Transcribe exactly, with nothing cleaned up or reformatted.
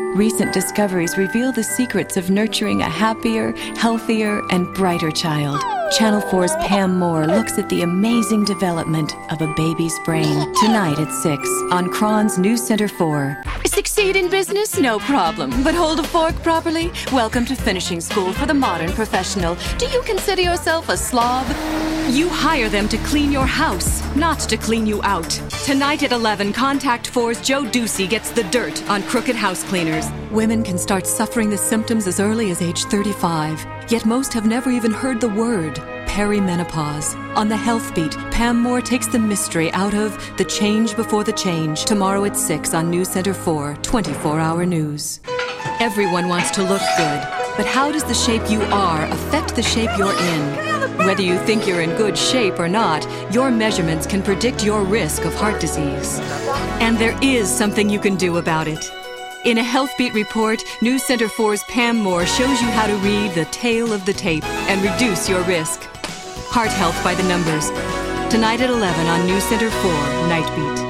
Recent discoveries reveal the secrets of nurturing a happier, healthier, and brighter child. Channel four's Pam Moore looks at the amazing development of a baby's brain. Tonight at six on Cron's News Center four. Succeed in business? No problem. But hold a fork properly? Welcome to finishing school for the modern professional. Do you consider yourself a slob? You hire them to clean your house, not to clean you out. Tonight at eleven, Contact four's Joe Ducey gets the dirt on crooked house cleaners. Women can start suffering the symptoms as early as age thirty-five, yet most have never even heard the word perimenopause. On the Health Beat, Pam Moore takes the mystery out of the change before the change. Tomorrow at six on News Center four, twenty-four hour news. Everyone wants to look good, but how does the shape you are affect the shape you're in? Whether you think you're in good shape or not, your measurements can predict your risk of heart disease. And there is something you can do about it. In a Health Beat report, News Center four's Pam Moore shows you how to read the tail of the tape and reduce your risk. Heart health by the numbers. Tonight at eleven on News Center four, Night Beat.